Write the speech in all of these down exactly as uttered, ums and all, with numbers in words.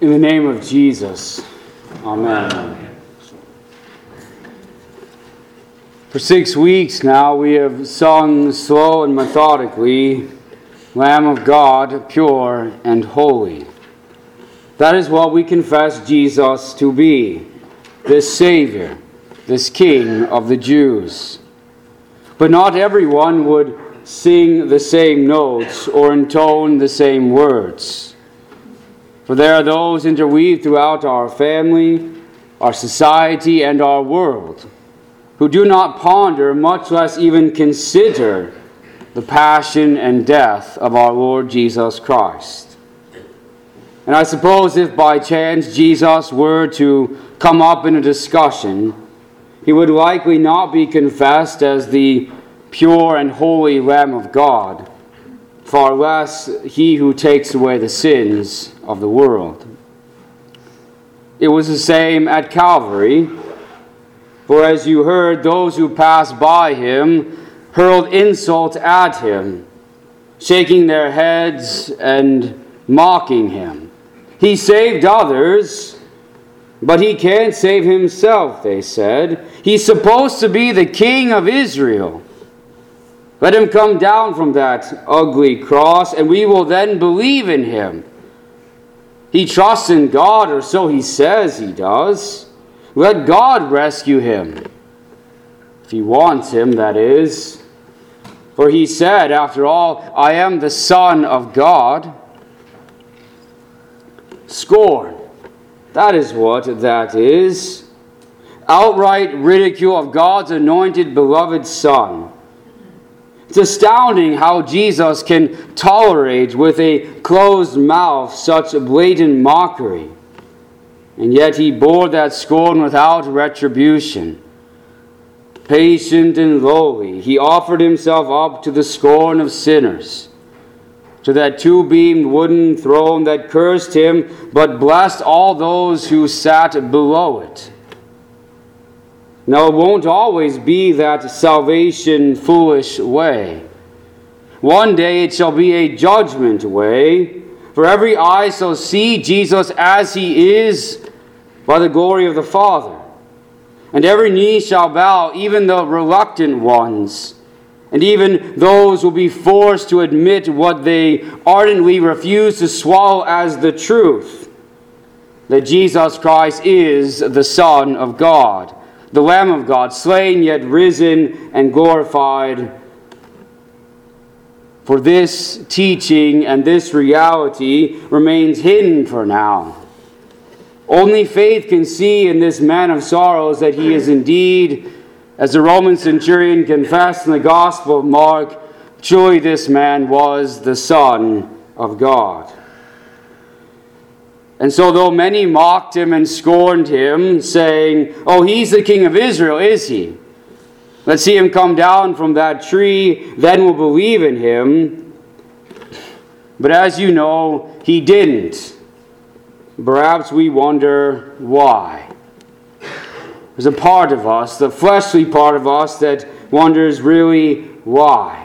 In the name of Jesus, amen. Amen. For six weeks now we have sung slow and methodically, Lamb of God, pure and holy. That is what we confess Jesus to be, this Savior, this King of the Jews. But not everyone would sing the same notes or intone the same words. For there are those interweaved throughout our family, our society, and our world who do not ponder, much less even consider, the passion and death of our Lord Jesus Christ. And I suppose if by chance Jesus were to come up in a discussion, he would likely not be confessed as the pure and holy Lamb of God, far less he who takes away the sins of the world. It was the same at Calvary, for as you heard, those who passed by him hurled insult at him, shaking their heads and mocking him. He saved others, but he can't save himself, they said. He's supposed to be the King of Israel. Let him come down from that ugly cross, and we will then believe in him. He trusts in God, or so he says he does. Let God rescue him. If he wants him, that is. For he said, after all, I am the Son of God. Scorn. That is what that is. Outright ridicule of God's anointed, beloved Son. It's astounding how Jesus can tolerate with a closed mouth such blatant mockery. And yet he bore that scorn without retribution. Patient and lowly, he offered himself up to the scorn of sinners, to that two-beamed wooden throne that cursed him, but blessed all those who sat below it. Now, it won't always be that salvation foolish way. One day it shall be a judgment way, for every eye shall see Jesus as he is by the glory of the Father. And every knee shall bow, even the reluctant ones, and even those will be forced to admit what they ardently refuse to swallow as the truth, that Jesus Christ is the Son of God, the Lamb of God, slain yet risen and glorified. For this teaching and this reality remains hidden for now. Only faith can see in this man of sorrows that he is indeed, as the Roman centurion confessed in the Gospel of Mark, truly this man was the Son of God. And so though many mocked him and scorned him, saying, oh, he's the King of Israel, is he? Let's see him come down from that tree, then we'll believe in him. But as you know, he didn't. Perhaps we wonder why. There's a part of us, the fleshly part of us, that wonders really why.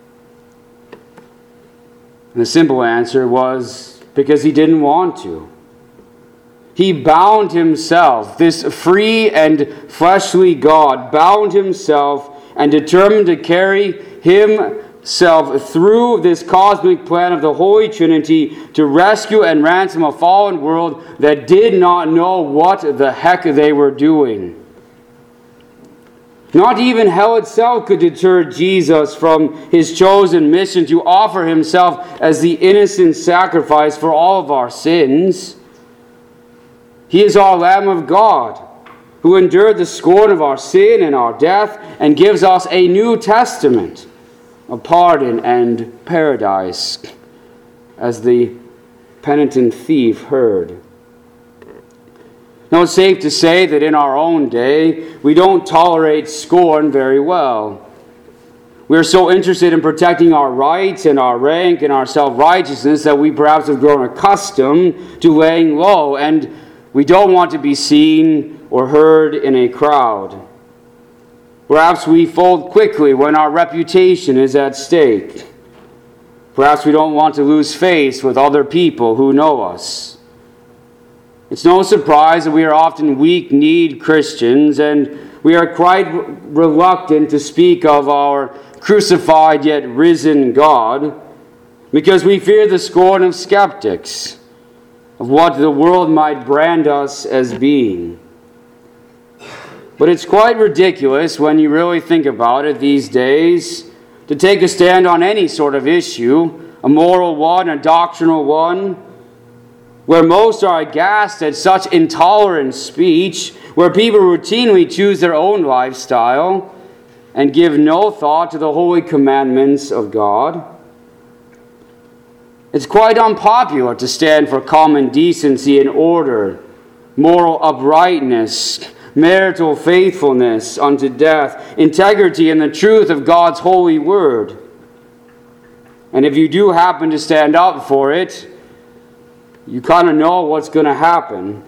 And the simple answer was because he didn't want to. He bound himself, this free and fleshly God, bound himself and determined to carry himself through this cosmic plan of the Holy Trinity to rescue and ransom a fallen world that did not know what the heck they were doing. Not even hell itself could deter Jesus from his chosen mission to offer himself as the innocent sacrifice for all of our sins. He is our Lamb of God, who endured the scorn of our sin and our death, and gives us a new testament, a pardon and paradise, as the penitent thief heard. Now, it's safe to say that in our own day, we don't tolerate scorn very well. We are so interested in protecting our rights and our rank and our self-righteousness that we perhaps have grown accustomed to laying low, and we don't want to be seen or heard in a crowd. Perhaps we fold quickly when our reputation is at stake. Perhaps we don't want to lose face with other people who know us. It's no surprise that we are often weak-kneed Christians, and we are quite reluctant to speak of our crucified yet risen God, because we fear the scorn of skeptics, of what the world might brand us as being. But it's quite ridiculous when you really think about it these days to take a stand on any sort of issue, a moral one, a doctrinal one, where most are aghast at such intolerant speech, where people routinely choose their own lifestyle and give no thought to the holy commandments of God. It's quite unpopular to stand for common decency and order, moral uprightness, marital faithfulness unto death, integrity and the truth of God's holy word. And if you do happen to stand up for it, you kind of know what's going to happen.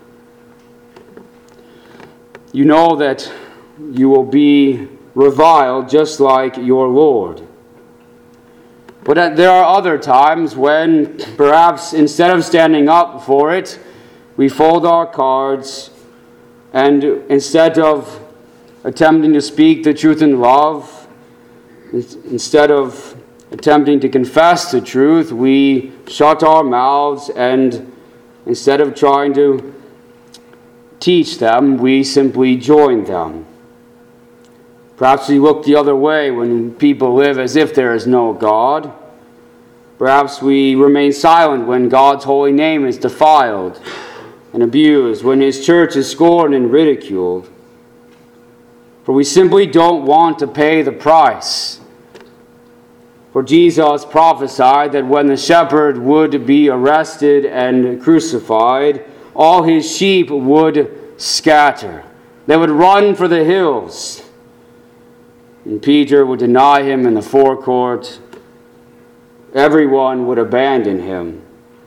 You know that you will be reviled just like your Lord. But there are other times when perhaps instead of standing up for it, we fold our cards, and instead of attempting to speak the truth in love, instead of attempting to confess the truth, we shut our mouths, and instead of trying to teach them, we simply join them. Perhaps we look the other way when people live as if there is no God. Perhaps we remain silent when God's holy name is defiled and abused, when His church is scorned and ridiculed. For we simply don't want to pay the price. For Jesus prophesied that when the shepherd would be arrested and crucified, all his sheep would scatter. They would run for the hills. And Peter would deny him in the forecourt. Everyone would abandon him.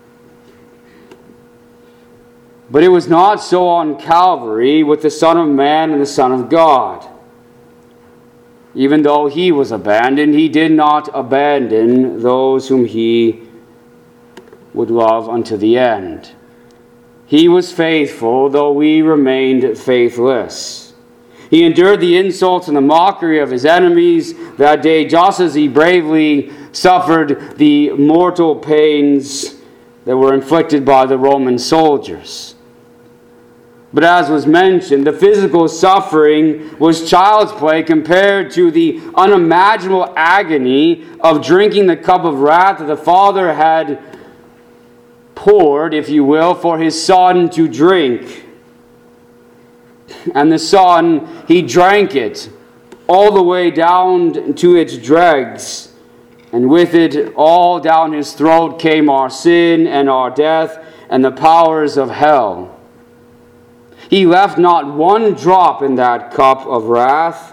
But it was not so on Calvary with the Son of Man and the Son of God. Even though he was abandoned, he did not abandon those whom he would love unto the end. He was faithful, though we remained faithless. He endured the insults and the mockery of his enemies that day, just as he bravely suffered the mortal pains that were inflicted by the Roman soldiers. But as was mentioned, the physical suffering was child's play compared to the unimaginable agony of drinking the cup of wrath that the Father had poured, if you will, for his Son to drink. And the Son, he drank it all the way down to its dregs. And with it all down his throat came our sin and our death and the powers of hell. He left not one drop in that cup of wrath,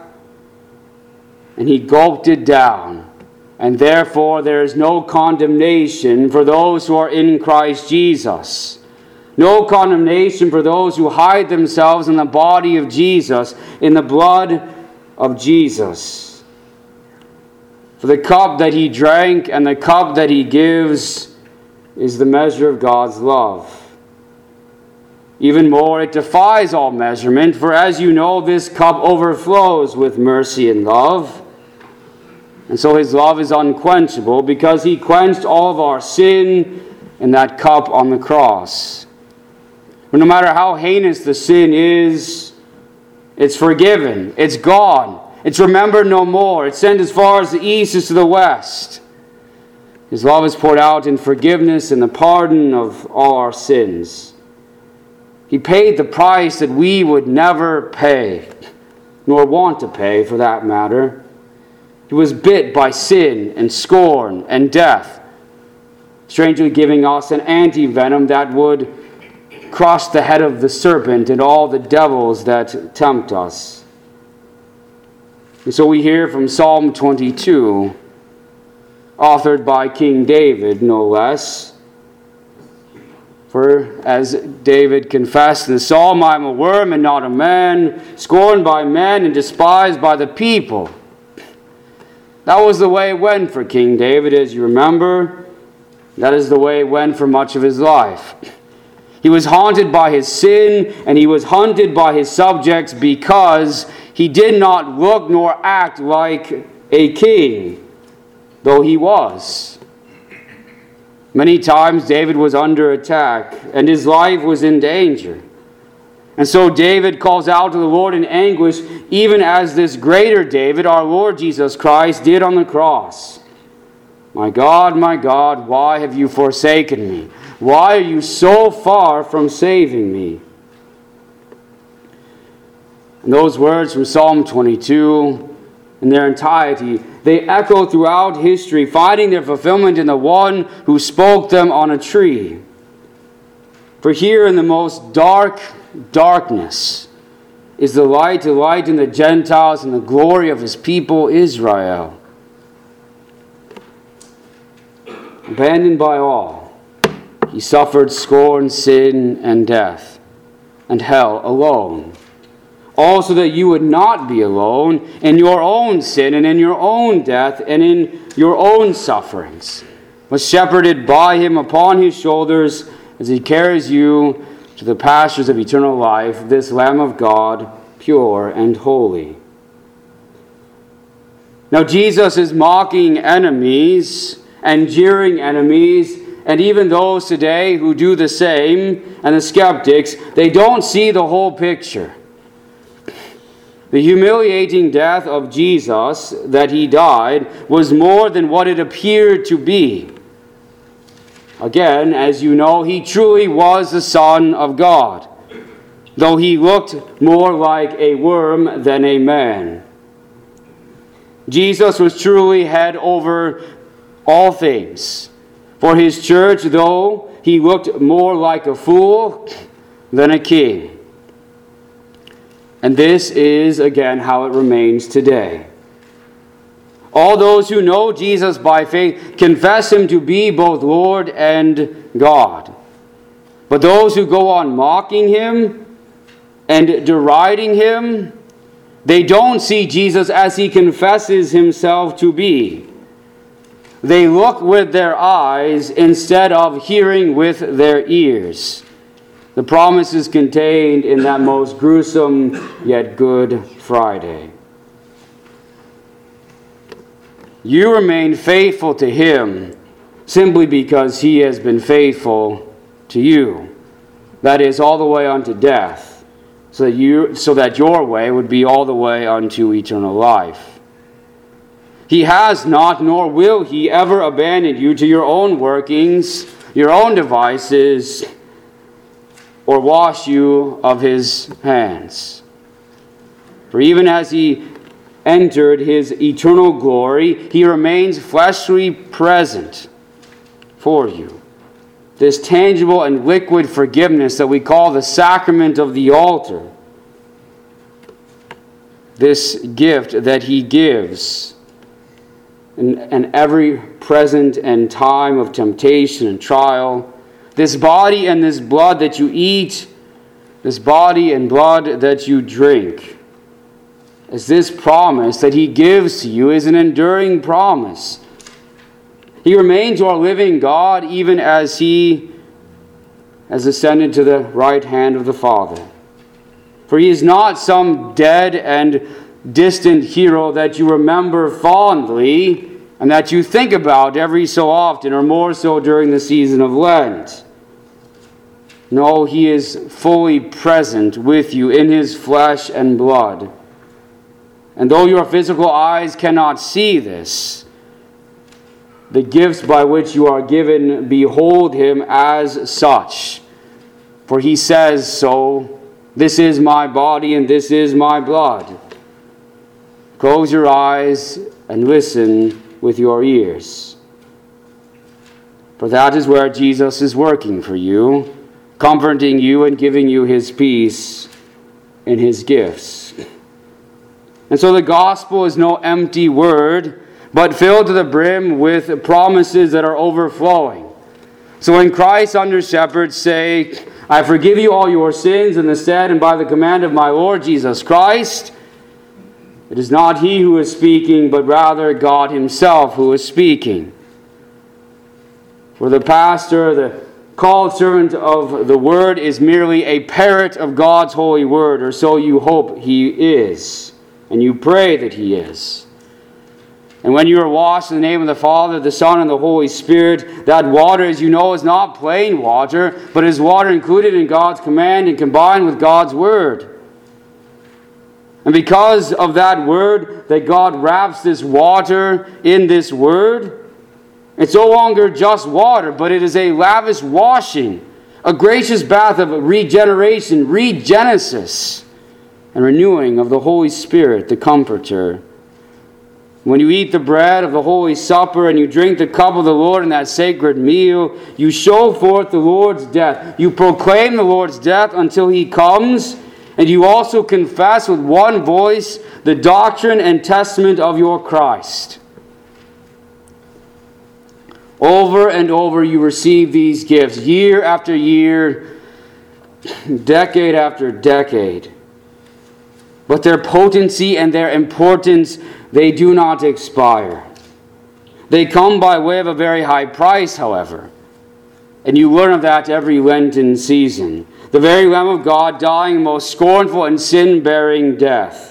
and he gulped it down. And therefore there is no condemnation for those who are in Christ Jesus. No condemnation for those who hide themselves in the body of Jesus, in the blood of Jesus. For the cup that he drank and the cup that he gives is the measure of God's love. Even more, it defies all measurement, for as you know, this cup overflows with mercy and love. And so his love is unquenchable, because he quenched all of our sin in that cup on the cross. For no matter how heinous the sin is, it's forgiven, it's gone, it's remembered no more, it's sent as far as the east is to the west. His love is poured out in forgiveness and the pardon of all our sins. He paid the price that we would never pay, nor want to pay for that matter. He was bit by sin and scorn and death, strangely giving us an anti-venom that would crush the head of the serpent and all the devils that tempt us. And so we hear from Psalm twenty-two, authored by King David, no less. For as David confessed in the psalm, I am a worm and not a man, scorned by men and despised by the people. That was the way it went for King David, as you remember. That is the way it went for much of his life. He was haunted by his sin, and he was hunted by his subjects because he did not look nor act like a king, though he was. Many times David was under attack, and his life was in danger. And so David calls out to the Lord in anguish, even as this greater David, our Lord Jesus Christ, did on the cross. My God, my God, why have you forsaken me? Why are you so far from saving me? And those words from Psalm twenty-two, in their entirety, they echo throughout history, finding their fulfillment in the one who spoke them on a tree. For here in the most dark darkness is the light to lighten the Gentiles and the glory of his people Israel. Abandoned by all, he suffered scorn, sin, and death, and hell alone. Also that you would not be alone in your own sin and in your own death and in your own sufferings, but shepherded by him upon his shoulders as he carries you to the pastures of eternal life, this Lamb of God, pure and holy. Now Jesus is mocking enemies and jeering enemies, and even those today who do the same, and the skeptics, they don't see the whole picture. The humiliating death of Jesus, that he died, was more than what it appeared to be. Again, as you know, he truly was the Son of God, though he looked more like a worm than a man. Jesus was truly head over all things. For his church, though he looked more like a fool than a king. And this is, again, how it remains today. All those who know Jesus by faith confess him to be both Lord and God. But those who go on mocking him and deriding him, they don't see Jesus as he confesses himself to be. They look with their eyes instead of hearing with their ears. The promise is contained in that most gruesome yet Good Friday. You remain faithful to him simply because he has been faithful to you. That is, all the way unto death, so that you, so that your way would be all the way unto eternal life. He has not, nor will he ever abandon you to your own workings, your own devices, or wash you of his hands. For even as he entered his eternal glory, he remains fleshly present for you. This tangible and liquid forgiveness that we call the sacrament of the altar, this gift that he gives in, in every present and time of temptation and trial, this body and this blood that you eat, this body and blood that you drink, as this promise that he gives to you is an enduring promise. He remains our living God even as he has ascended to the right hand of the Father. For he is not some dead and distant hero that you remember fondly and that you think about every so often, or more so during the season of Lent. No, he is fully present with you in his flesh and blood. And though your physical eyes cannot see this, the gifts by which you are given behold him as such. For he says so, this is my body and this is my blood. Close your eyes and listen with your ears. For that is where Jesus is working for you, comforting you and giving you his peace in his gifts. And so the gospel is no empty word, but filled to the brim with promises that are overflowing. So when Christ's under shepherds say, I forgive you all your sins in the stead and by the command of my Lord Jesus Christ, it is not he who is speaking, but rather God himself who is speaking. For the pastor, the called servant of the Word is merely a parrot of God's holy Word, or so you hope he is, and you pray that he is. And when you are washed in the name of the Father, the Son, and the Holy Spirit, that water, as you know, is not plain water, but is water included in God's command and combined with God's Word. And because of that Word, that God wraps this water in this Word, it's no longer just water, but it is a lavish washing, a gracious bath of regeneration, regenesis, and renewing of the Holy Spirit, the Comforter. When you eat the bread of the Holy Supper and you drink the cup of the Lord in that sacred meal, you show forth the Lord's death. You proclaim the Lord's death until he comes, and you also confess with one voice the doctrine and testament of your Christ. Over and over you receive these gifts, year after year, decade after decade. But their potency and their importance, they do not expire. They come by way of a very high price, however. And you learn of that every Lenten season. The very Lamb of God dying a most scornful and sin-bearing death.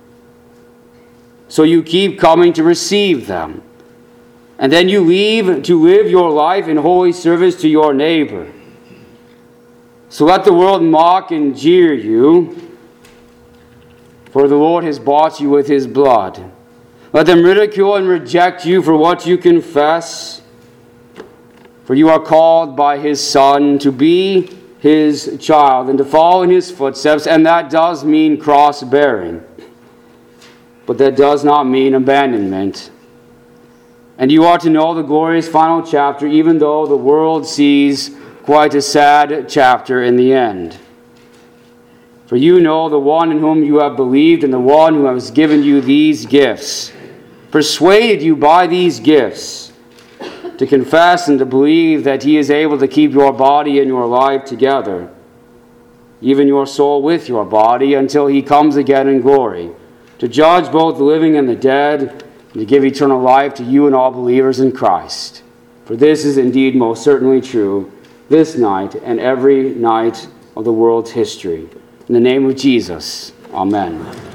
So you keep coming to receive them. And then you leave to live your life in holy service to your neighbor. So let the world mock and jeer you, for the Lord has bought you with his blood. Let them ridicule and reject you for what you confess, for you are called by his Son to be his child and to follow in his footsteps, and that does mean cross-bearing. But that does not mean abandonment. And you are to know the glorious final chapter, even though the world sees quite a sad chapter in the end. For you know the one in whom you have believed, and the one who has given you these gifts, persuaded you by these gifts to confess and to believe that he is able to keep your body and your life together, even your soul with your body, until he comes again in glory, to judge both the living and the dead, and to give eternal life to you and all believers in Christ. For this is indeed most certainly true this night and every night of the world's history. In the name of Jesus, amen.